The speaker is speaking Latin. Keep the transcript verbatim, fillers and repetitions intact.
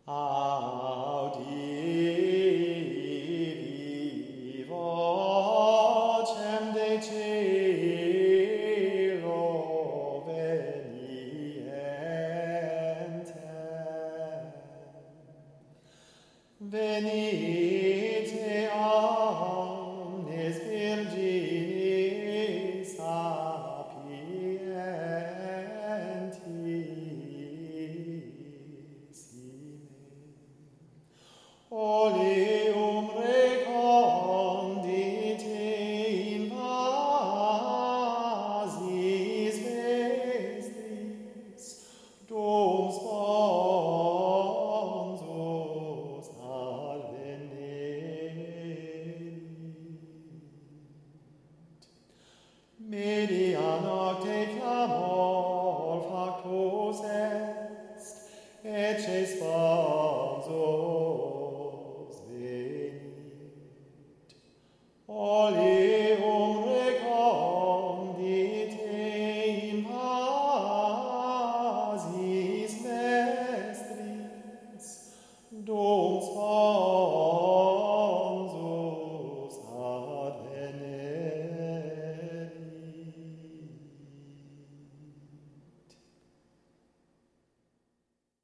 Audi vocem de cielo venientem. Venite omnes virginis sapientissime. Oleum recondite in vasis vestris, dum sponsus advenit. Media nocte clamor factus est, ecce sponsus venit. Oleum